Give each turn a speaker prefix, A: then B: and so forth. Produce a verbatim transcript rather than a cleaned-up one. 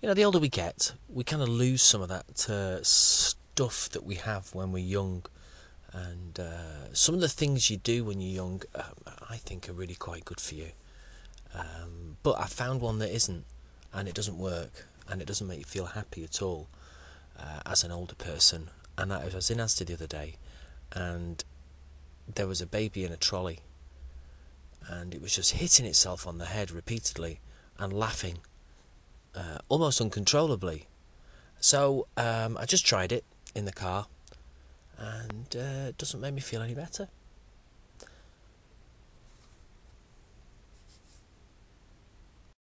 A: you know, the older we get, we kind of lose some of that uh, stuff that we have when we're young. And uh, some of the things you do when you're young, um, I think are really quite good for you. Um, but I found one that isn't, and it doesn't work, and it doesn't make you feel happy at all uh, as an older person. And I was in Asda the other day, and there was a baby in a trolley, and it was just hitting itself on the head repeatedly and laughing uh, almost uncontrollably. So um, I just tried it in the car, and uh, it doesn't make me feel any better.